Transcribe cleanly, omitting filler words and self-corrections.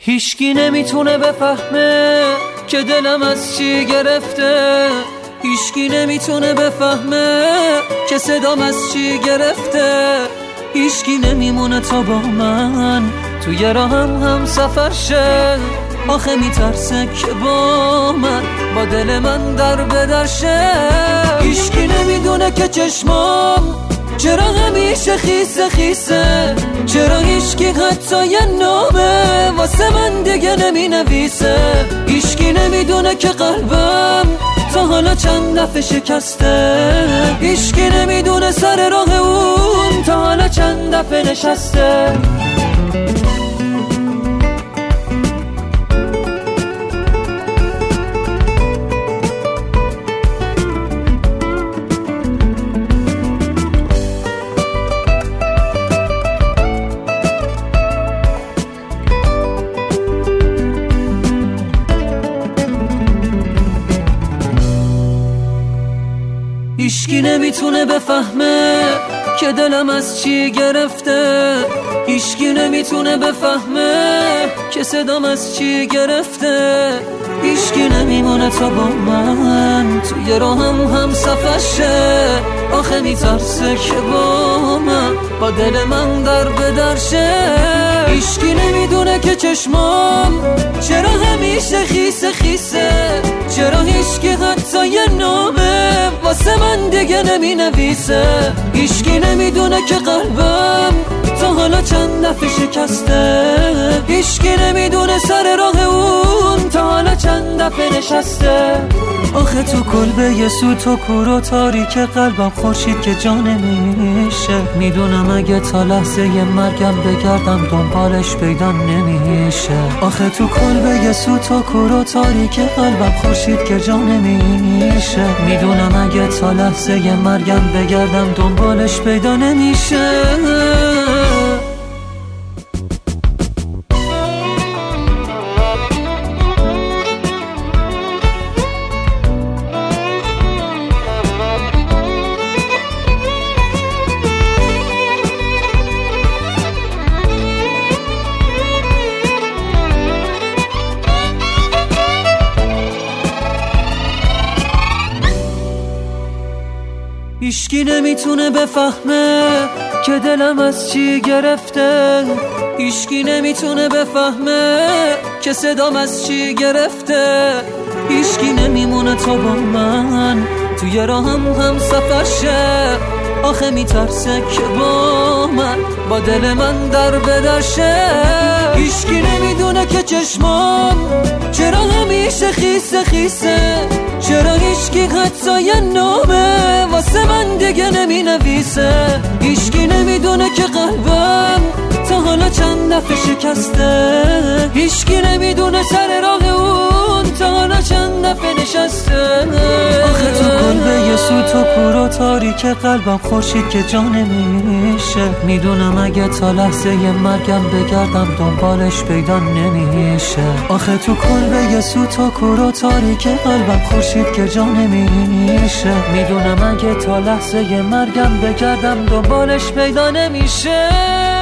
هیچکی نمیتونه بفهمه که دلم از چی گرفته، هیچکی نمیتونه بفهمه که صدام از چی گرفته، هیچکی نمیمونه تا با من توی راهم هم سفر شه. آخه میترسه که با من با دل من در بدرشه. هیچکی نمیدونه که چشمام چرا همیشه خیسه خیسه، چرا هیچکی حتی یه نامه واسه من دیگه نمی نویسه. هیچکی نمیدونه که قلبم تا حالا چند دفعه شکسته، هیچکی نمیدونه سر راه اون تا حالا چند دفعه نشسته. هیچکی نمیتونه بفهمه که دلم از چی گرفته، هیچکی نمیتونه بفهمه که صدام از چی گرفته، هیچکی نمیمونه تا با من توی راهم هم سفر شه. آخه میترسه که با من با دل من در بدرشه. هیچکی نمیدونه که چشمام چرا همیشه خیسه خیسه، چرا هیچکی حتی یه نامه واسه من دیگه نمی نویسه. هیچکی نمیدونه که قلبم تا حالا چند دفعه شکسته، هیچکی نمیدونه سر راه اون تا حالا چند دفعه نشسته. آخه تو کلبه یه سوت و کور و تاریک قلبم خورشید که جا نمیشه. میدونم اگه تا لحظه مرگم بگردم دنبالش پیدا نمیشه. آخه تو کلبه یه سوت و کور و تاریک قلبم خورشید که جا نمیشه. میدونم اگه تا لحظه مرگم بگردم دنبالش پیدا نمیشه. هیچکی نمیتونه بفهمه که دلم از چی گرفته، هیچکی نمیتونه بفهمه که صدام از چی گرفته، هیچکی نمیمونه تا با من توی راهم هم سفر شه. آخه میترسه که با من با دل من در بدرشه. هیچکی نمیدونه که چشمام چرا همیشه خیسه خیسه، چرا هیچکی حتی یه نامه واسه من دیگه نمی نویسه. هیچکی نمیدونه که قلبم تا حالا چند دفعه شکسته، هیچکی نمیدونه سر راه اون تا حالا چند دفعه نشسته. آخه تو کلبه یه سوت و کور و تاریک قلبم خورشید که جا نمیشه. میدونم اگه تا لحظه مرگم بگردم دنبالش پیدا نمیشه. آخه تو کلبه یه سوت و کور و تاریک قلبم خورشید که جا نمیشه. میدونم اگه تا لحظه مرگم بگردم دنبالش پیدا نمیشه.